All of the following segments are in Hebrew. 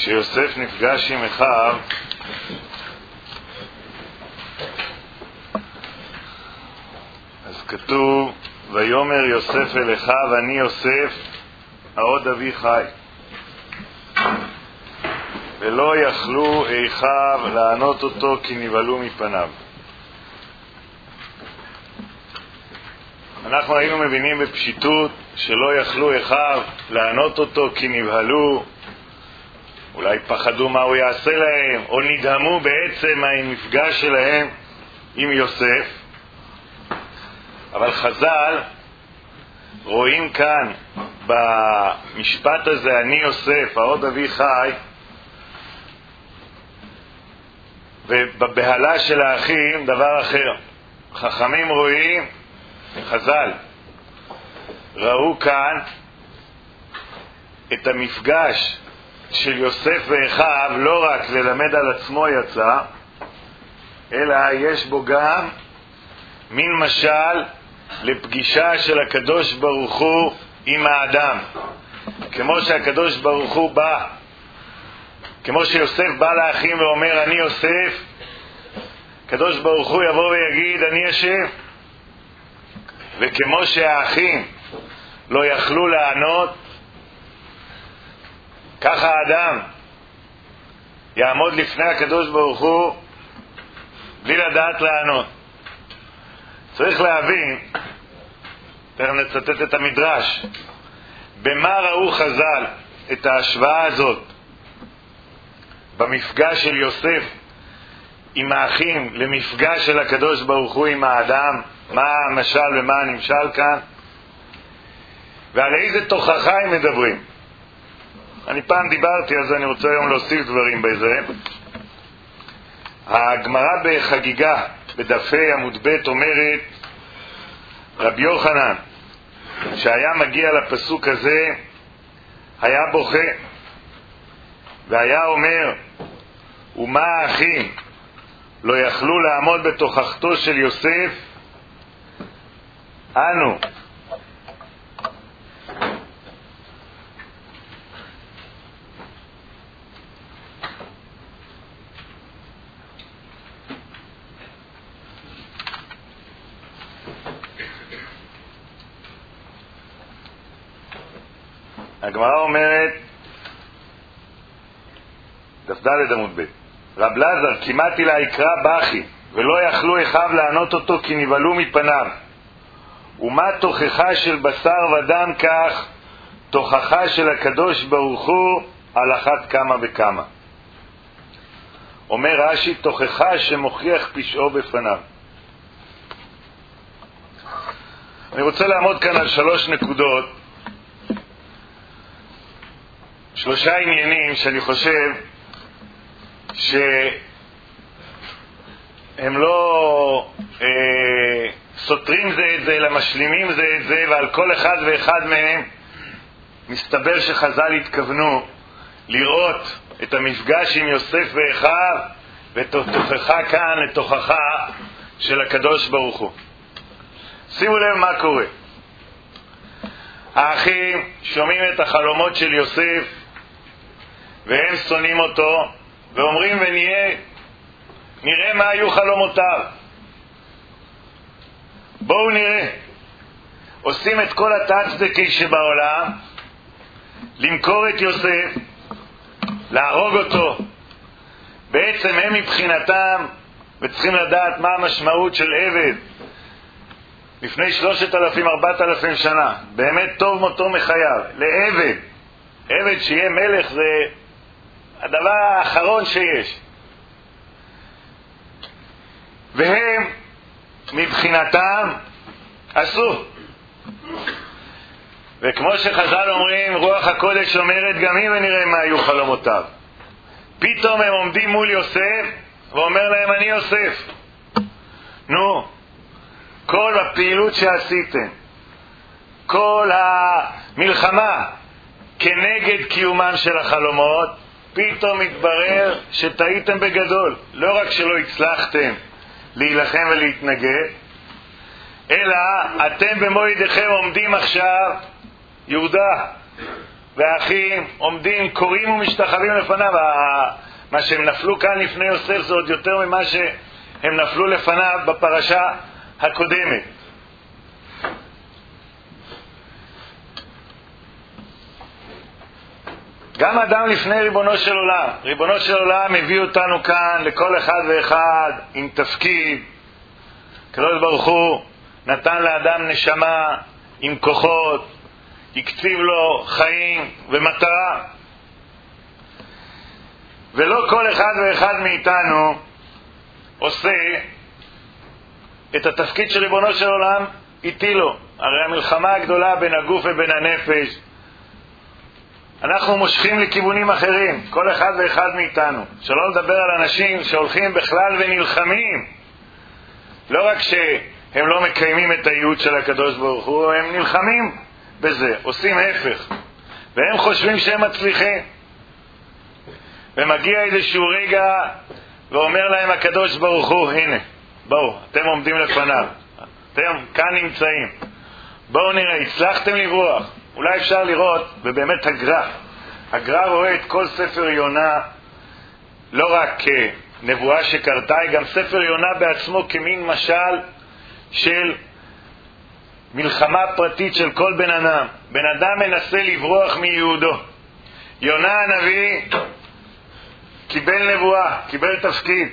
כשיוסף נפגש עם אחיו, אז כתוב, ויאמר יוסף אל אחיו, אני יוסף העוד אבי חי. ולא יכלו אחיו לענות אותו כי נבהלו מפניו. אנחנו היינו מבינים בפשיטות שלא יכלו אחיו לענות אותו כי נבהלו, אולי פחדו מה הוא יעשה להם, או נדהמו בעצם מהמפגש שלהם עם יוסף. אבל חז"ל רואים כאן במשפט הזה, אני יוסף העוד אבי חי, ובבהלה של האחים דבר אחר. חכמים רואים, חז"ל ראו כאן את המפגש של יוסף ואחיו לא רק ללמד על עצמו יצא, אלא יש בו גם מין משל לפגישה של הקדוש ברוך הוא עם האדם. כמו שהקדוש ברוך הוא בא, כמו שיוסף בא לאחים ואומר אני יוסף, הקדוש ברוך הוא יבוא ויגיד אני השם. וכמו שהאחים לא יכלו לענות, ככה האדם יעמוד לפני הקדוש ברוך הוא בלי לדעת לענות. צריך להבין, תכף נצטט את המדרש, במה ראו חז"ל את ההשוואה הזאת במפגש של יוסף עם האחים למפגש של הקדוש ברוך הוא עם האדם, מה המשל ומה הנמשל כאן, ועל איזה תוכחה הם מדברים. אני פעם דיברתי, אז אני רוצה היום להוסיף דברים בזה. הגמרא בחגיגה בדפי עמוד ב' אומרת, רבי יוחנן שהיה מגיע לפסוק הזה היה בוכה והיה אומר, ומה האחים לא יכלו לעמוד בתוכחתו של יוסף, אנו הגמרא אומרת, דף ד' עמוד ב', רב לזר כמעט לה יקרא בכי, ולא יכלו אחיו לענות אותו כי נבהלו מפניו. ומה תוכחה של בשר ודם כך, תוכחה של הקדוש ברוך הוא על אחת כמה וכמה. אומר רש"י, תוכחה שמוכיח פשעו בפניו. אני רוצה לעמוד כאן על 3 נקודות, 3 עניינים שאני חושב שהם לא סותרים זה את זה, אלא משלימים זה את זה, ועל כל אחד ואחד מהם מסתבר שחז"ל התכוונו לראות את המפגש עם יוסף ואחיו ותוכחה כאן לתוכחה של הקדוש ברוך הוא. שימו לב מה קורה. האחים שומעים את החלומות של יוסף והם שונאים אותו ואומרים נראה מה היו חלומותיו, בואו נראה. עושים את כל התצדקי שבעולם למכור את יוסף, להרוג אותו. בעצם הם מבחינתם, וצריכים לדעת מה המשמעות של עבד לפני 3,000-4,000 שנה, באמת טוב מותו מחייו לעבד. עבד שיהיה מלך זה הדבר האחרון שיש. והם מבחינתם עשו. וכמו שחז"ל אומרים, רוח הקודש אומרת גם אם ונראה מה היו חלומותיו. פתאום הם עומדים מול יוסף ואומר להם אני יוסף. נו, כל הפעילות שעשיתם, כל המלחמה כנגד קיומם של החלומות, פתאום מתברר שטעיתם בגדול. לא רק שלא הצלחתם להילחם ולהתנגד, אלא אתם במו ידיכם עומדים עכשיו, יהודה, והאחים עומדים, קוראים ומשתחווים לפניו. מה שהם נפלו כאן לפני יוסף זה עוד יותר ממה שהם נפלו לפניו בפרשה הקודמת. גם אדם לפני ריבונו של עולם. ריבונו של עולם מביא אותנו כאן לכל אחד ואחד עם תפקיד. הקדוש ברוך הוא נתן לאדם נשמה עם כוחות, הקציב לו חיים ומטרה. ולא כל אחד ואחד מאיתנו עושה את התפקיד של ריבונו של עולם איתי לו. הרי המלחמה הגדולה בין הגוף ובין הנפש, אנחנו מושכים לכיוונים אחרים, כל אחד ואחד מאיתנו. שלא לדבר על אנשים שהולכים בכלל ונלחמים. לא רק שהם לא מקיימים את הייעוד של הקדוש ברוך הוא, הם נלחמים בזה, עושים הפך. והם חושבים שהם מצליחים. ומגיע איזשהו רגע ואומר להם הקדוש ברוך הוא, הנה, בואו, אתם עומדים לפניו. אתם כאן נמצאים. בואו נראה, הצלחתם לברוח. אולי אפשר לראות, ובאמת הגר"א רואה את כל ספר יונה, לא רק כנבואה שקרתה, גם ספר יונה בעצמו כמין משל של מלחמה פרטית של כל בן אדם. בן אדם מנסה לברוח מיהודו. יונה הנביא קיבל נבואה, קיבל תפקיד.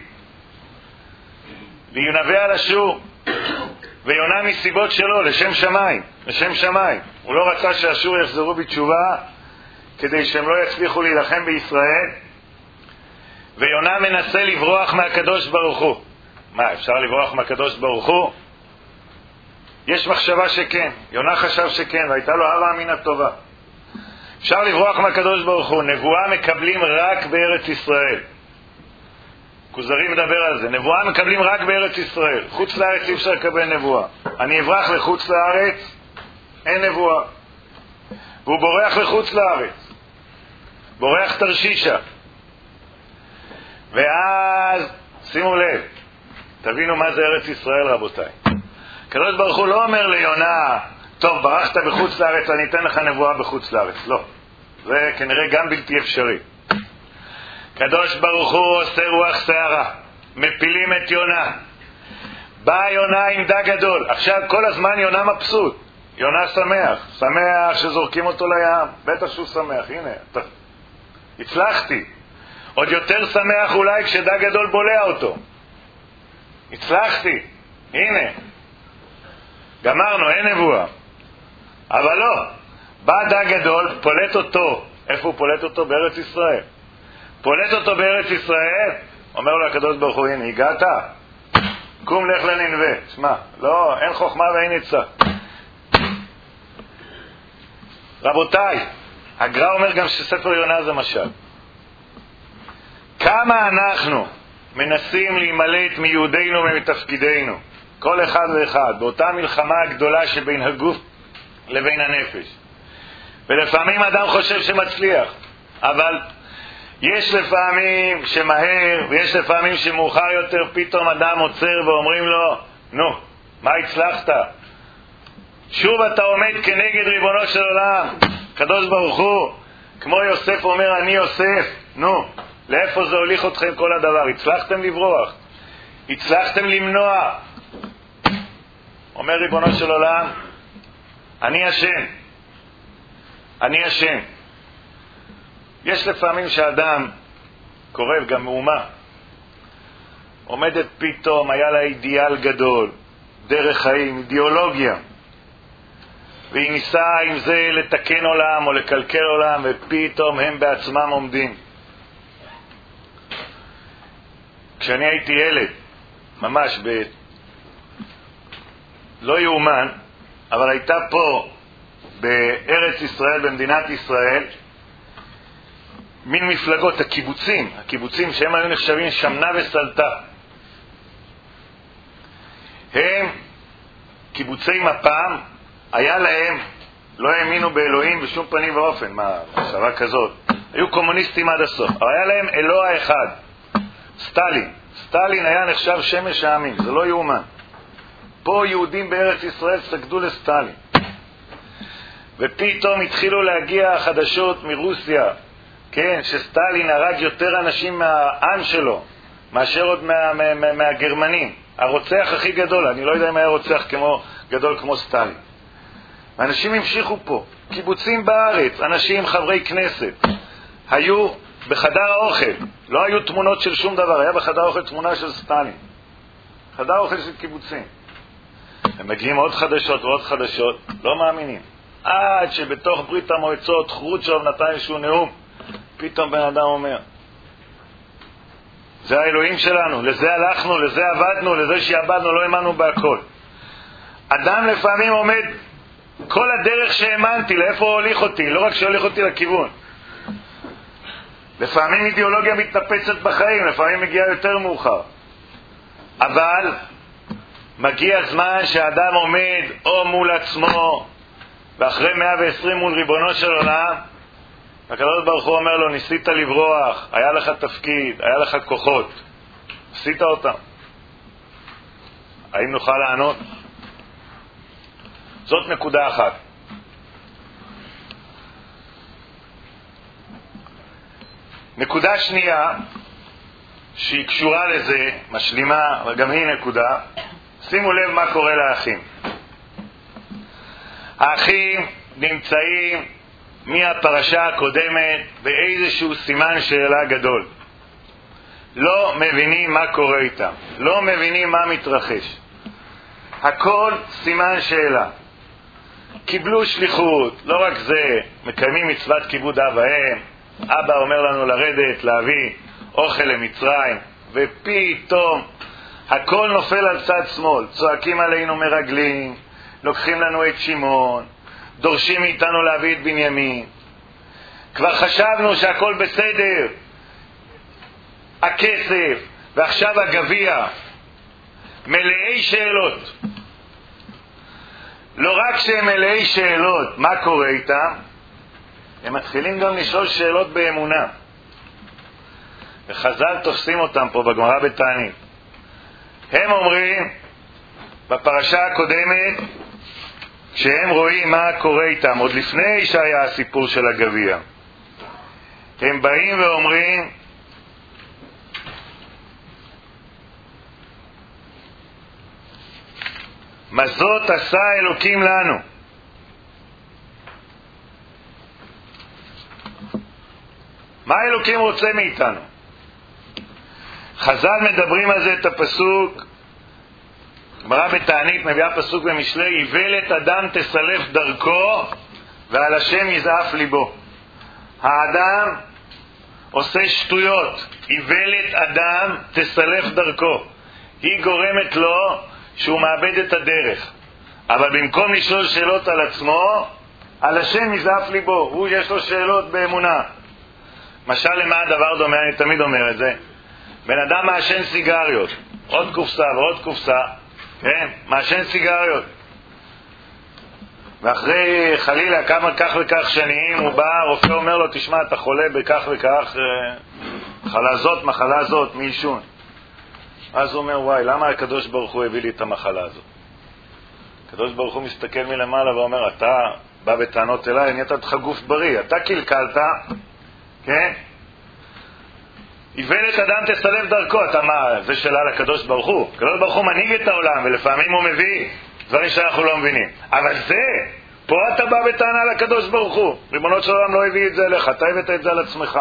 להינבא על אשור. ויונה מסיבות שלו, לשם שמיים, לשם שמיים. הוא לא רצה שאשור יחזרו בתשובה כדי שהם לא יצליחו להילחם בישראל. ויונה מנסה לברוח מהקדוש ברוך הוא. מה, אפשר לברוח מהקדוש ברוך הוא? יש מחשבה שכן. יונה חשב שכן, והייתה לו הווה אמינא טובה. אפשר לברוח מהקדוש ברוך הוא. נבואה מקבלים רק בארץ ישראל. כוזרי מדבר על זה. נבואה מקבלים רק בארץ ישראל. חוץ לארץ אי אפשר לקבל נבואה. אני אברח לחוץ לארץ, אין נבואה. והוא בורח לחוץ לארץ. בורח תרשישה. ואז, שימו לב, תבינו מה זה ארץ ישראל רבותיי. הקדוש ברוך הוא לא אומר ליונה, טוב, ברחת בחוץ לארץ, אני אתן לך נבואה בחוץ לארץ. לא. זה כנראה גם בלתי אפשרי. קדוש ברוך הוא עושה רוח סערה, מפילים את יונה. בא יונה עם דג גדול. עכשיו כל הזמן יונה מבסוט. יונה שמח שזורקים אותו לים. בטח שהוא שמח, הנה, הצלחתי. עוד יותר שמח אולי כשדג גדול בולע אותו. הצלחתי, הנה. גמרנו, אין נבואה. אבל לא, בא דג גדול, פולט אותו. איפה הוא פולט אותו? בארץ ישראל. פולט אותו בארץ ישראל, אומר לו הקדוש ברוך הוא, הנה, הגעת? קום לך לנינווה. שמע, לא, אין חוכמה ואין עצה. רבותיי, הגר"א אומר גם שספר יונה זה משל. כמה אנחנו מנסים להימלט מיהודינו ומתפקידינו, כל אחד ואחד, באותה מלחמה הגדולה שבין הגוף לבין הנפש. ולפעמים אדם חושב שמצליח, אבל יש לפעמים שמהר ויש לפעמים שמאוחר יותר פתאום אדם עוצר ואומרים לו, נו, מה הצלחת? שוב אתה עומד כנגד ריבונו של עולם, קדוש ברוך הוא, כמו יוסף אומר, אני יוסף. נו, לאיפה זה הוליך אתכם כל הדבר? הצלחתם לברוח? הצלחתם למנוע? אומר ריבונו של עולם, אני השם. אני השם. יש לפעמים שאדם קורב, גם מאומה, עומדת פתאום, היה לה אידיאל גדול, דרך חיים, אידיאולוגיה, והיא ניסה עם זה לתקן עולם או לקלקל עולם, ופתאום הם בעצמם עומדים. כשאני הייתי ילד, ממש לא יאומן, אבל הייתה פה בארץ ישראל, במדינת ישראל, מין מפלגות, הקיבוצים שהם היו נחשבים שמנה וסלטה. הם, קיבוצי מפ"ם, היה להם, לא האמינו באלוהים בשום פנים ואופן, מה, מחשבה כזאת. היו קומוניסטים עד הסוף, אבל היה להם אלוה אחד, סטלין. סטלין היה נחשב שמש העמים, זה לא יאומן. פה יהודים בארץ ישראל סגדו לסטלין. ופתאום התחילו להגיע חדשות מרוסיה, כן, שסטלין הרג יותר אנשים מהעם שלו מאשר עוד מהגרמנים. הרוצח הכי גדול, אני לא יודע אם היה רוצח גדול כמו סטלין. האנשים המשיכו פה, קיבוצים בארץ, אנשים חברי כנסת היו בחדר האוכל, לא היו תמונות של שום דבר, היה בחדר האוכל תמונה של סטלין, חדר האוכל של קיבוצים. הם מגיעים עוד חדשות ועוד חדשות, לא מאמינים, עד שבתוך ברית המועצות חרוצ'וב נתן איזשהו נאום, פתאום בן אדם אומר, זה האלוהים שלנו, לזה הלכנו, לזה עבדנו, לזה שעבדנו, לא האמנו בהכל. אדם לפעמים עומד כל הדרך שהאמנתי, לאיפה הוא הוליך אותי, לא רק שהוליך אותי לכיוון. לפעמים אידיאולוגיה מתנפצת בחיים, לפעמים מגיעה יותר מאוחר. אבל מגיע זמן שהאדם עומד או מול עצמו, ואחרי 120 מול ריבונו של עולם, הקדוש ברוך הוא אומר לו, ניסית לברוח, היה לך תפקיד, היה לך כוחות, עשית אותם. האם נוכל לענות? זאת נקודה אחת. נקודה שנייה, שהיא קשורה לזה, משלימה, אבל גם היא נקודה, שימו לב מה קורה לאחים. האחים נמצאים מהפרשה הקודמת באיזשהו סימן שאלה גדול. לא מבינים מה קורה איתם, לא מבינים מה מתרחש. הכל סימן שאלה. קיבלו שליחות, לא רק זה, מקיימים מצוות כיבוד אב ואם, אבא אומר לנו לרדת, להביא אוכל למצרים, ופתאום הכל נופל על צד שמאל, צועקים עלינו מרגלים, לוקחים לנו את שמעון, דורשים מאיתנו להביא את בנימין. כבר חשבנו שהכל בסדר, הכסף, ועכשיו הגביע, מלאי שאלות. לא רק שהם מלאי שאלות, מה קורה איתם? הם מתחילים גם לשאול שאלות באמונה. וחז"ל תופסים אותם פה בגמרא בתענית. הם אומרים, בפרשה הקודמת, כשהם רואים מה קורה איתם, עוד לפני שהיה הסיפור של הגביע, הם באים ואומרים, מה זאת עשה אלוקים לנו? מה אלוקים רוצה מאיתנו? חז"ל מדברים על זה את הפסוק, גמרא בתענית מביאה פסוק במשלי, איוולת אדם תסלף דרכו ועל השם יזעף ליבו. האדם עושה שטויות, איוולת אדם תסלף דרכו, היא גורמת לו שהוא מאבד את הדרך. אבל במקום לשאול שאלות על עצמו, על השם יזעף ליבו, הוא יש לו שאלות באמונה. משל למה הדבר דומה, אני תמיד אומר את זה, בן אדם מעשן סיגריות, עוד קופסה ועוד קופסה, כן, מעשן סיגריות, ואחרי חלילה כך וכך שנים הוא בא, הרופא אומר לו, תשמע, אתה חולה בכך וכך, מחלה זאת, מעישון. אז הוא אומר, וואי, למה הקדוש ברוך הוא הביא לי את המחלה הזאת? הקדוש ברוך הוא מסתכל מלמעלה ואומר, אתה בא בטענות אליי, אני נתתי לך גוף בריא, אתה קלקלת, כן? איוולת אדם תסלף דרכו, אתה מה, זה שאלה לקדוש ברוך הוא. הקדוש ברוך הוא מנהיג את העולם, ולפעמים הוא מביא דברים שאנחנו לא מבינים. אבל זה, פה אתה בא בטענה לקדוש ברוך הוא. ריבונו של עולם לא הביא את זה אליך, אתה הבאת את זה על עצמך.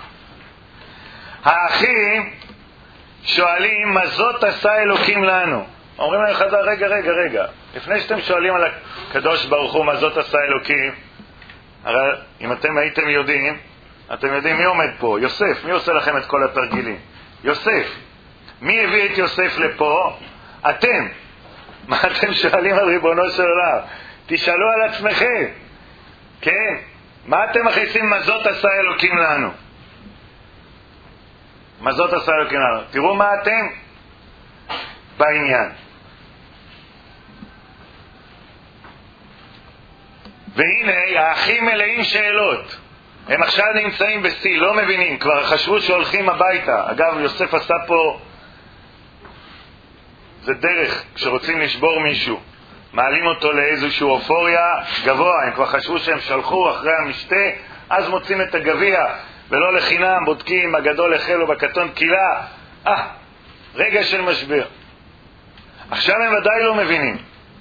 האחים שואלים, מה זאת עשה אלוקים לנו? אומרים להם חז"ל, רגע, לפני שאתם שואלים על הקדוש ברוך הוא, מה זאת עשה אלוקים, הרי אם אתם הייתם יודעים, אתם יודעים מי עומד פה? יוסף. מי עושה לכם את כל התרגילים? יוסף. מי הביא את יוסף לפה? אתם. מה אתם שואלים על ריבונו של עולם? תשאלו על עצמכם. כן? מה אתם מכניסים, מה זאת עשה אלוקים לנו? מה זאת עשה אלוקים לנו? תראו מה אתם בעניין. והנה, האחים מלאים שאלות. הם עכשיו נמצאים בסי, לא מבינים, כבר חשבו שהולכים הביתה. אגב, יוסף עשה פה, זה דרך, כשרוצים לשבור מישהו. מעלים אותו לאיזושהי אופוריה גבוה, הם כבר חשבו שהם שלחו אחרי המשתה, אז מוצאים את הגביע, ולא לחינם בודקים הגדול החל או בקטון קילה. רגע של משבר. עכשיו הם ודאי לא מבינים.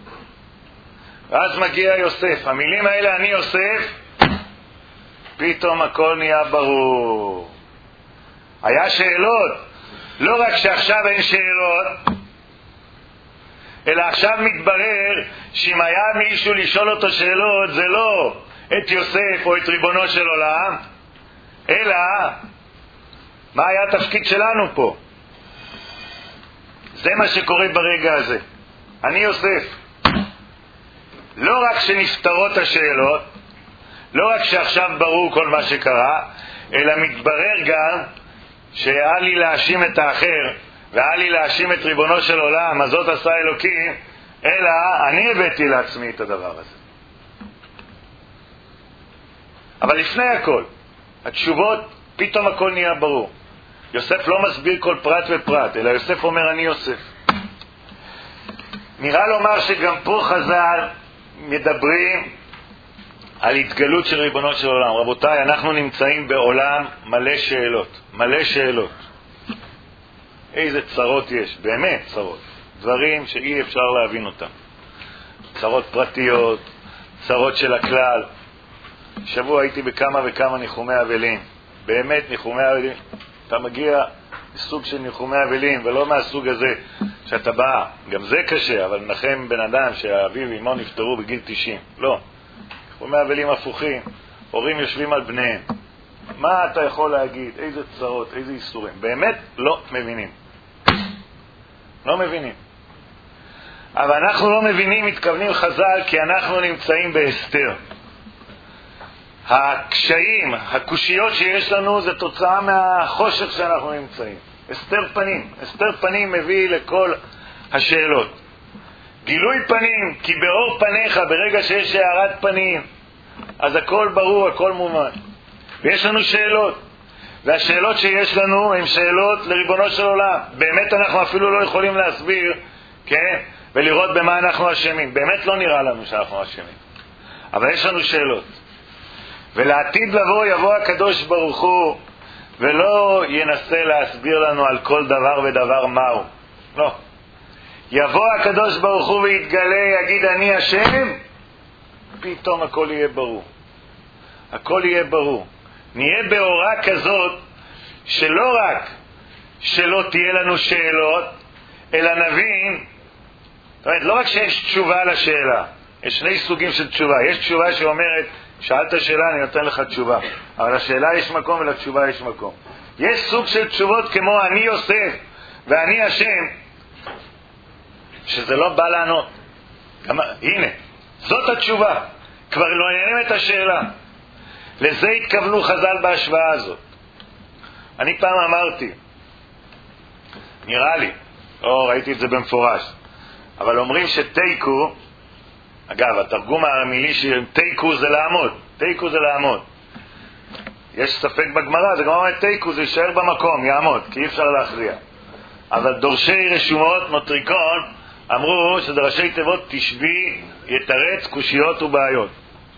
ואז מגיע יוסף, המילים האלה, אני יוסף, פתאום הכל נהיה ברור. היה שאלות, לא רק שעכשיו אין שאלות, אלא עכשיו מתברר שאם היה מישהו לשאול אותו שאלות, זה לא את יוסף או את ריבונו של עולם, אלא מה היה התפקיד שלנו פה. זה מה שקורה ברגע הזה. אני יוסף. לא רק שנפתרות השאלות, לא רק שעכשיו ברור כל מה שקרה, אלא מתברר גם שהיה לי להאשים את האחר, והיה לי להאשים את ריבונו של עולם, אז זאת עשה אלוקים, אלא אני הבאתי לעצמי את הדבר הזה. אבל לפני הכל, התשובות, פתאום הכל נהיה ברור. יוסף לא מסביר כל פרט ופרט, אלא יוסף אומר אני יוסף. נראה לומר שגם פה חז"ל מדברים על התגלות של ריבונו של עולם. רבותיי, אנחנו נמצאים בעולם מלא שאלות, מלא שאלות. איזה צרות יש, באמת צרות. דברים שאי אפשר להבין אותם. צרות פרטיות, צרות של הכלל. שבוע הייתי בכמה וכמה ניחומי אבלים. באמת ניחומי אבלים. אתה מגיע לסוג של ניחומי אבלים, ולא מהסוג הזה שאתה בא. גם זה קשה, אבל נחם בן אדם שאביו ואמו נפטרו בגיל 90. לא. ניחומי אבלים הפוכים. הורים יושבים על בניהם. מה אתה יכול להגיד? איזה צרות, איזה איסורים. באמת לא מבינים. לא מבינים. אבל אנחנו לא מבינים, מתכוונים חז"ל, כי אנחנו נמצאים בהסתר. הקשיים, הקושיות שיש לנו, זה תוצאה מהחושך שאנחנו נמצאים. הסתר פנים. הסתר פנים מביא לכל השאלות. גילוי פנים, כי באור פניך, ברגע שיש הארת פנים, אז הכל ברור, הכל מובן. ויש לנו שאלות. והשאלות שיש לנו הן שאלות לריבונו של עולם. באמת אנחנו אפילו לא יכולים להסביר, כן? ולראות במה אנחנו אשמים. באמת לא נראה לנו שאנחנו אשמים. אבל יש לנו שאלות. ולעתיד לבוא יבוא הקדוש ברוך הוא, ולא ינסה להסביר לנו על כל דבר ודבר מהו. לא. יבוא הקדוש ברוך הוא ויתגלה, יגיד אני השם, פתאום הכל יהיה ברור. הכל יהיה ברור. נהיה באורה כזאת שלא רק שלא תהיה לנו שאלות, אלא נבין, זאת אומרת, לא רק שיש תשובה לשאלה, יש שני סוגים של תשובה. יש תשובה שאומרת, שאלת שאלה, אני נותן לך תשובה. אבל לשאלה יש מקום ולתשובה יש מקום. יש סוג של תשובות כמו אני יוסף ואני השם, שזה לא בא לענות. הנה, זאת התשובה. כבר לא עניינים את השאלה. לזה התכוונו חז"ל בהשוואה הזאת. אני פעם אמרתי, נראה לי, לא ראיתי את זה במפורש, אבל אומרים שתיקו, אגב, התרגום המילי של תיקו זה לעמוד. תיקו זה לעמוד. יש ספק בגמרא, זה גם אומר תיקו, זה יישאר במקום, יעמוד, כי אי אפשר להכריע. אבל דורשי רשומות, נוטריקון, אמרו שזה ראשי תיבות תשבי, יתרץ, קושיות ובעיות.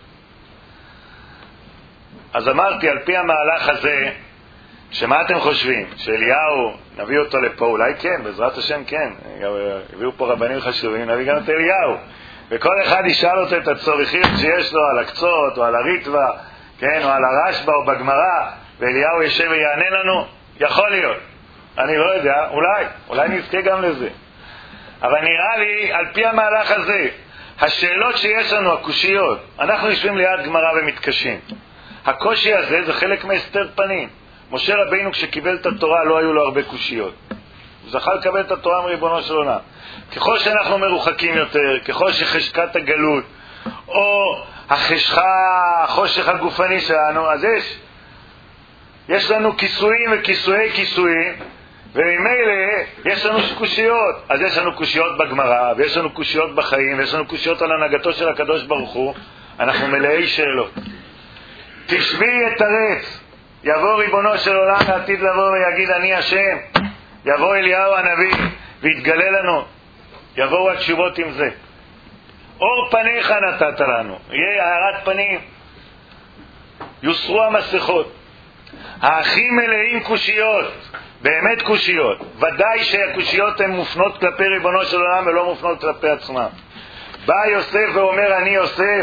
אז אמרתי, על פי המהלך הזה, שמה אתם חושבים? שאליהו, נביא אותו לפה, אולי כן, בעזרת השם כן. הביאו פה רבנים חשובים, נביא גם את אליהו. וכל אחד ישאל אותו את הצוריכים שיש לו על הקצות, או על הריטווה, כן, או על הרשב"א, או בגמרא, ואליהו ישב ויענה לנו. יכול להיות. אני לא יודע, אולי נזכה גם לזה. אבל נראה לי, על פי המהלך הזה, השאלות שיש לנו, הקושיות, אנחנו יושבים ליד גמרא ומתקשים. הקושי הזה זה חלק מהסתר פנים. משה רבינו כשקיבל את התורה לא היו לו הרבה קושיות. הוא זכה לקבל את התורה מריבונו של עולם. ככל שאנחנו מרוחקים יותר, ככל שחשכת הגלות, או החושך הגופני שלנו, אז יש לנו כיסויים וכיסויי כיסויים, וממילא יש לנו קושיות. אז יש לנו קושיות בגמרא, ויש לנו קושיות בחיים, ויש לנו קושיות על הנהגתו של הקדוש ברוך הוא. אנחנו מלאי שאלות. תשבי יתרץ, יבוא ריבונו של עולם לעתיד לבוא ויגיד אני השם, יבוא אליהו הנביא ויתגלה לנו, יבואו התשובות עם זה. אור פניך נתת לנו, יהיה הארת פנים, יוסרו המסכות. האחים מלאים קושיות, באמת קושיות. ודאי שהקושיות הן מופנות כלפי ריבונו של עולם ולא מופנות כלפי עצמם. בא יוסף ואומר אני יוסף.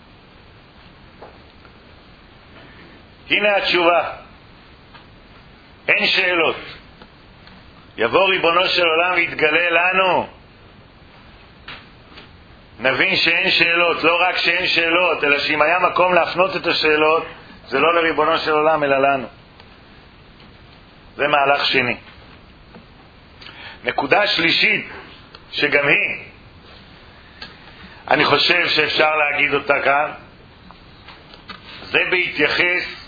הנה התשובה, אין שאלות. יבוא ריבונו של עולם ויתגלה לנו, נבין שאין שאלות. לא רק שאין שאלות, אלא שאם היה מקום להפנות את השאלות, זה לא לריבונו של עולם אלא לנו. זה מהלך שני. נקודה שלישית, שגם היא אני חושב שאפשר להגיד אותה כאן, זה בהתייחס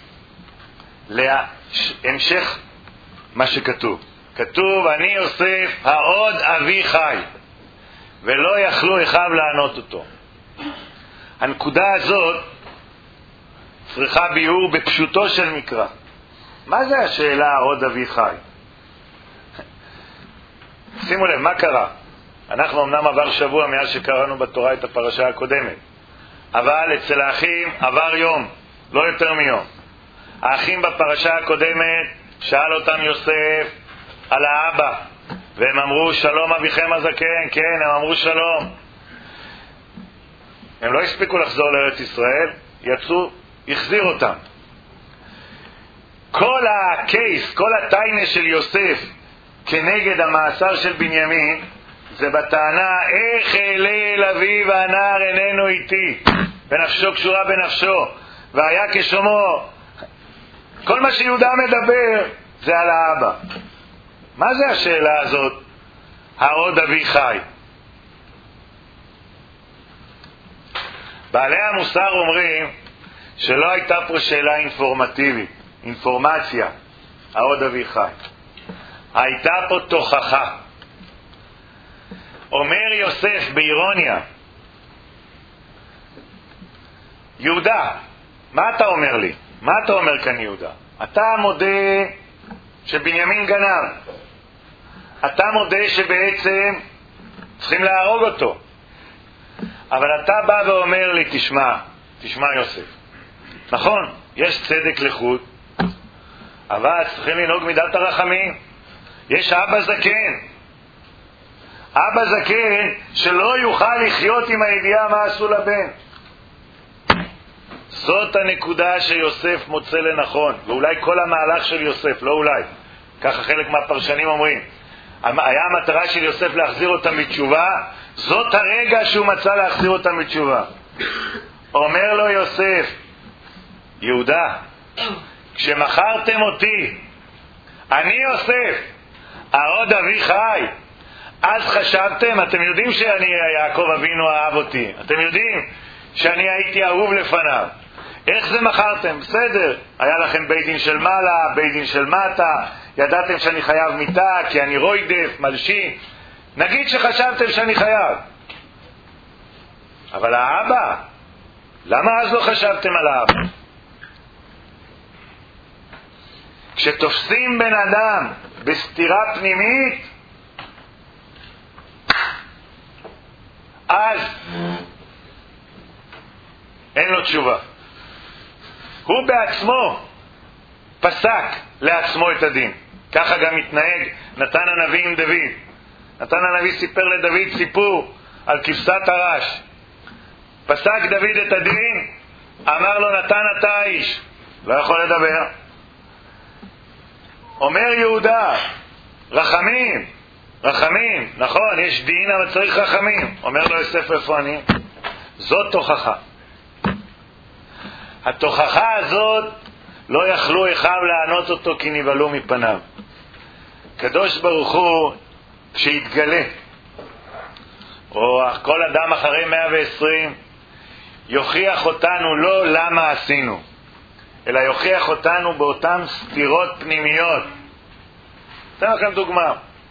להמשך מה שכתוב. כתוב אני יוסף העוד אבי חי, ולא יכלו אחיו לענות אותו. הנקודה הזאת צריכה ביאור בפשוטו של מקרא. מה זה השאלה העוד אבי חי? שימו לב, מה קרה? אנחנו אמנם עבר שבוע מאז שקראנו בתורה את הפרשה הקודמת, אבל אצל האחים עבר יום, לא יותר מיום. האחים בפרשה הקודמת שאל אותם יוסף על האבא, והם אמרו שלום אביכם הזקן. כן, הם אמרו שלום. הם לא הספיקו לחזור לארץ ישראל, יצאו, החזיר אותם. כל הקייס, כל הטיינה של יוסף כנגד המאסר של בנימין, זה בטענה איך אעלה אל אבי והנער איננו איתי, בנפשו קשורה בנפשו והיה כשמו. כל מה שיהודה מדבר זה על האבא. מה זה השאלה הזאת העוד אבי חי? בעלי המוסר אומרים שלא הייתה פה שאלה אינפורמטיבית, אינפורמציה, העוד אבי חי. הייתה פה תוכחה. אומר יוסף באירוניה, יהודה, מה אתה אומר לי? מה אתה אומר כאן יהודה? אתה מודה שבנימין גנב, אתה מודה שבעצם צריכים להרוג אותו, אבל אתה בא ואומר לי תשמע יוסף, נכון, יש צדק לחוד, אבל צריכים לנהוג מידת הרחמים. יש אבא זקן, אבא זקן שלא יוכל לחיות עם הידיעה מה עשו לבן. זאת הנקודה שיוסף מוצא לנכון, ואולי כל המהלך של יוסף, לא אולי, ככה חלק מהפרשנים אומרים, היה המטרה של יוסף להחזיר אותם בתשובה, זאת הרגע שהוא מצא להחזיר אותם בתשובה. אומר לו יוסף, יהודה, כשמכרתם אותי, אני יוסף העוד אבי חי, אז חשבתם, אתם יודעים שאני יעקב אבינו אהב אותי, אתם יודעים שאני הייתי אהוב לפניו. איך זה מכרתם? בסדר, היה לכם בית דין של מעלה, בית דין של מטה, ידעתם שאני חייב מיטה כי אני רוידף, מלשי, נגיד שחשבתם שאני חייב, אבל האבא, למה אז לא חשבתם על האבא? כשתופסים בן אדם בסתירה פנימית, אז אין לו תשובה. הוא בעצמו פסק לעצמו את הדין. ככה גם התנהג נתן הנביא עם דוד. נתן הנביא סיפר לדוד סיפור על כבשת הרש. פסק דוד את הדין, אמר לו נתן אתה האיש, לא יכול לדבר. אומר יהודה, רחמים, רחמים, נכון, יש דין אבל צריך רחמים. אומר לו יוסף, איפה אני? זאת תוכחה. התוכחה הזאת לא יכלו אחיו לענות אותו כי נבהלו מפניו. קדוש ברוך הוא כשהתגלה, או כל אדם אחרי 120, יוכיח אותנו לא למה עשינו, אלא יוכיח אותנו באותן סתירות פנימיות. אתן לכם דוגמה.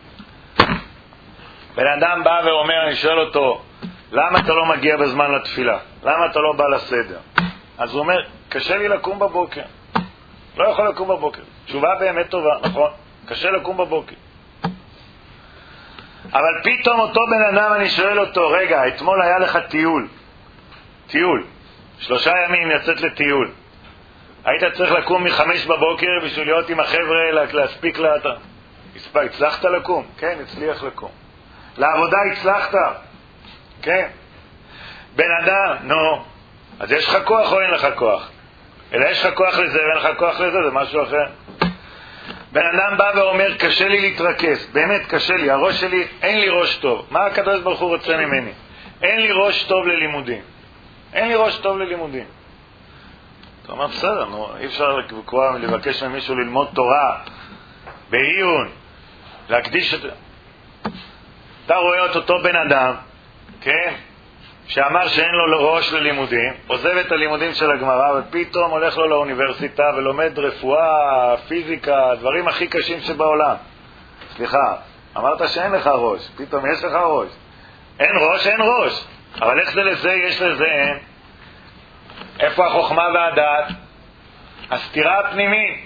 בן אדם בא ואומר, אני שואל אותו, למה אתה לא מגיע בזמן לתפילה? למה אתה לא בא לסדר? אז הוא אומר, קשה לי לקום בבוקר. לא יכול לקום בבוקר. תשובה באמת טובה, נכון? קשה לקום בבוקר. אבל פתאום אותו בן אדם, אני שואל אותו, רגע, אתמול היה לך טיול, 3 ימים יצאת לטיול, היית צריך לקום מ5 בבוקר בשביל להיות עם החבר'ה, להספיק לאתה. הצלחת לקום? כן, הצליח לקום. לעבודה הצלחת? כן. בן אדם, נו, אז יש לך כוח או אין לך כוח? אלא יש לך כוח לזה ואין לך כוח לזה, זה משהו אחר. בן אדם בא ואומר, קשה לי להתרכז, באמת קשה לי, הראש שלי, אין לי ראש טוב. מה הקדוש ברוך הוא רוצה ממני? אין לי ראש טוב ללימודים. אין לי ראש טוב ללימודים. אתה אומר, בסדר, נו, אי אפשר לבקש ממישהו ללמוד תורה בעיון, להקדיש את... אתה רואה את אותו בן אדם, כן, שאמר שאין לו ראש ללימודים, עוזב את הלימודים של הגמרא, ופתאום הולך לו לאוניברסיטה ולומד רפואה, פיזיקה, דברים הכי קשים שבעולם. סליחה, אמרת שאין לך ראש, פתאום יש לך ראש. אין ראש, אין ראש. אבל איך זה לזה, יש לזה, אין? איפה החוכמה והדעת? הסתירה הפנימית.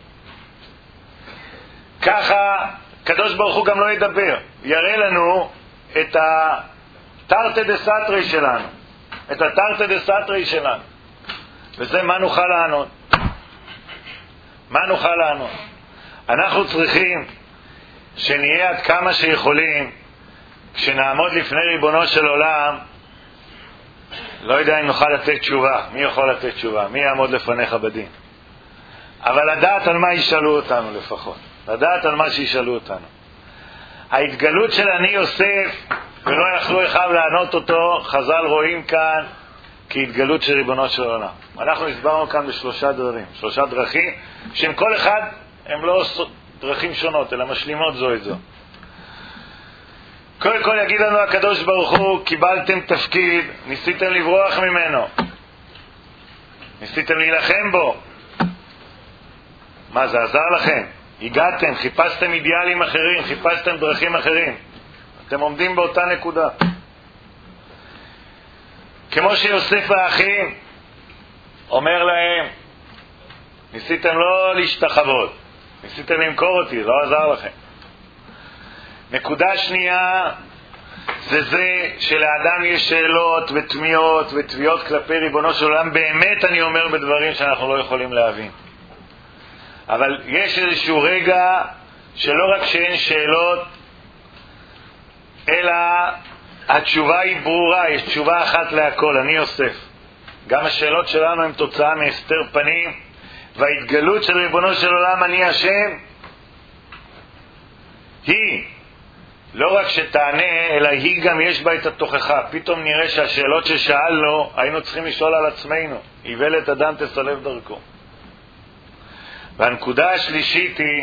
ככה קדוש ברוך הוא גם לא ידבר, יראה לנו את התרתי דסתרי שלנו, את התרתי דסתרי שלנו. וזה מה נוכל לענות? מה נוכל לענות? אנחנו צריכים שנהיה עד כמה שיכולים, כשנעמוד לפני ריבונו של עולם, לא יודע אם נוכל לתת תשובה. מי יכול לתת תשובה? מי יעמוד לפניך בדין? אבל לדעת על מה ישאלו אותנו לפחות. לדעת על מה שישאלו אותנו. ההתגלות של אני יוסף, ולא יכלו אחד לענות אותו, חז"ל רואים כאן כהתגלות של ריבונו של עולם. אנחנו הסברנו כאן ב3 דרכים, שהם כל אחד הם לא דרכים שונות, אלא משלימות זו את זו. קודם כל יגיד לנו הקדוש ברוך הוא, קיבלתם תפקיד, ניסיתם לברוח ממנו, ניסיתם להילחם בו. מה, זה עזר לכם? הגעתם, חיפשתם אידיאלים אחרים, חיפשתם דרכים אחרים. אתם עומדים באותה נקודה. כמו שיוסף האחים אומר להם, ניסיתם לא להשתחוות, ניסיתם למכור אותי, לא עזר לכם. נקודה שנייה, זה שלאדם יש שאלות ותמיהות ותביעות כלפי ריבונו של עולם. באמת אני אומר בדברים שאנחנו לא יכולים להבין. אבל יש איזשהו רגע שלא רק שאין שאלות, אלא התשובה היא ברורה, יש תשובה אחת להכל, אני יוסף. גם השאלות שלנו הן תוצאה מהסתר פנים, וההתגלות של ריבונו של עולם, אני השם, היא לא רק שתענה, אלא היא גם יש בה את התוכחה. פתאום נראה שהשאלות ששאלנו, היינו צריכים לשאול על עצמנו. איוולת אדם תסלב דרכו. והנקודה השלישית היא,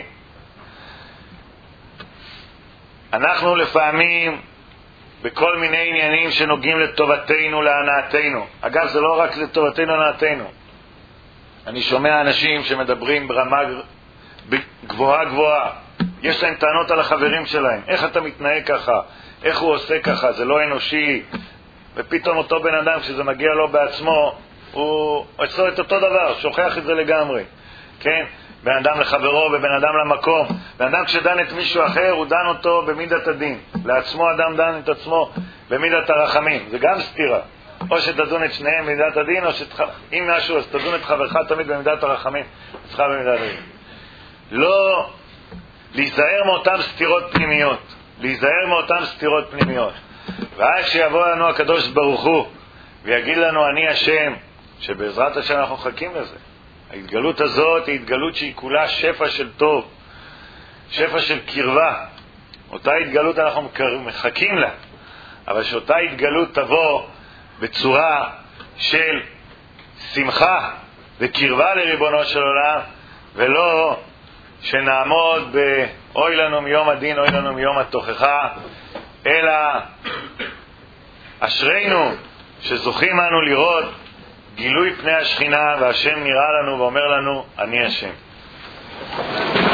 אנחנו לפעמים בכל מיני עניינים שנוגעים לטובתנו, להנאתנו. אגב, זה לא רק לטובתנו, להנאתנו. אני שומע אנשים שמדברים ברמה גבוהה. יש להם טענות על החברים שלהם. איך אתה מתנהג ככה? איך הוא עושה ככה? זה לא אנושי. ופתאום אותו בן אדם, כשזה מגיע לו בעצמו, הוא עושה את אותו דבר, שוכח את זה לגמרי. כן? בן אדם לחברו ובן אדם למקום. בן אדם כשדן את מישהו אחר, הוא דן אותו במידת הדין. לעצמו אדם דן את עצמו במידת הרחמים. זה גם סתירה. או שתדון את שניהם במידת הדין, או אם משהו, אז תדון את חברך תמיד במידת הרחמים. אצלך במידת הדין. לא להיזהר מאותן סתירות פנימיות. להיזהר מאותן סתירות פנימיות. ואז כשיבוא לנו הקדוש ברוך הוא ויגיד לנו אני השם, שבעזרת השם אנחנו מחכים לזה. ההתגלות הזאת היא התגלות שהיא כולה שפע של טוב, שפע של קרבה. אותה התגלות אנחנו מחכים לה, אבל שאותה התגלות תבוא בצורה של שמחה וקרבה לריבונו של עולם, ולא שנעמוד באוי לנו מיום הדין, אוי לנו מיום התוכחה, אלא אשרינו שזוכים אנו לראות גילוי פני השכינה, והשם נראה לנו ואומר לנו אני השם.